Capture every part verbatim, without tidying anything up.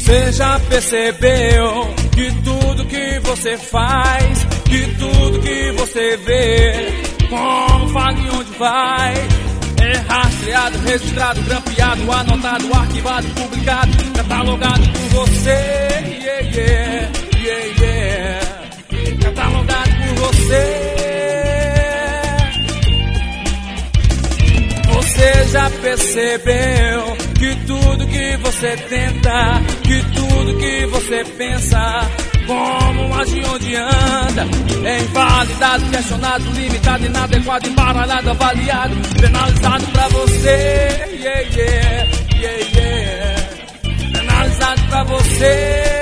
Você já percebeu que tudo que você faz, que tudo que você vê, como fala e onde vai, é rastreado, registrado, grampeado, anotado, arquivado, publicado, catalogado por você, yeah, yeah, yeah, yeah. Catalogado por você. Você já percebeu que tudo que você tenta, que tudo que você pensa, como age, onde anda, é invalidado, questionado, limitado, inadequado, embaralhado, avaliado, penalizado pra você, yeah, yeah, yeah, yeah. Penalizado pra você.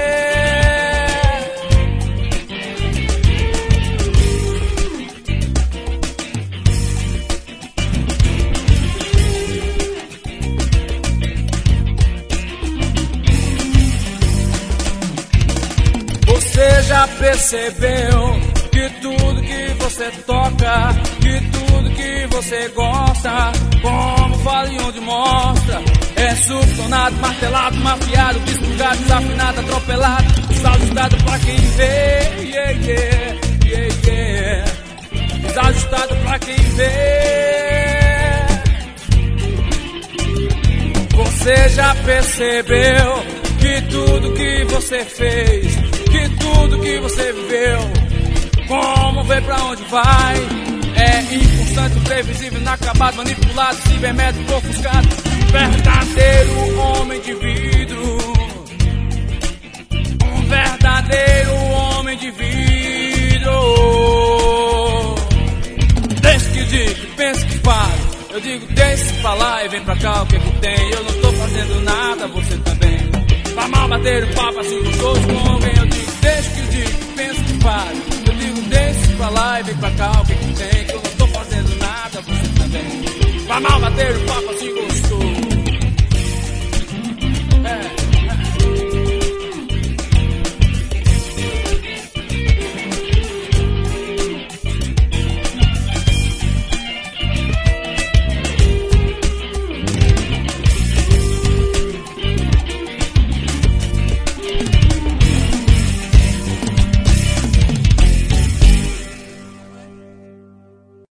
Você já percebeu que tudo que você toca, que tudo que você gosta, como fala e onde mostra, é subtonado, martelado, mafiado, despulgado, desafinado, atropelado, desajustado pra quem vê, yeah, yeah, yeah, yeah. Desajustado pra quem vê. Você já percebeu que tudo que você fez, que tudo que você viveu, como vê pra onde vai, é inconstante, previsível, inacabado, manipulado, cibermétrico, ofuscado, verdadeiro homem de vidro, um verdadeiro homem de vidro. Deixa que diga, pensa que faz, eu digo deixa pra lá e vem pra cá, o que que tem, eu não tô fazendo nada, você também. Pra mal bater o papo assim gostoso com alguém, eu digo deixa que diga, pensa que faz, eu digo deixa pra lá e vem pra cá, o que que tem, que eu não tô fazendo nada, você também. Pra mal bater o papo assim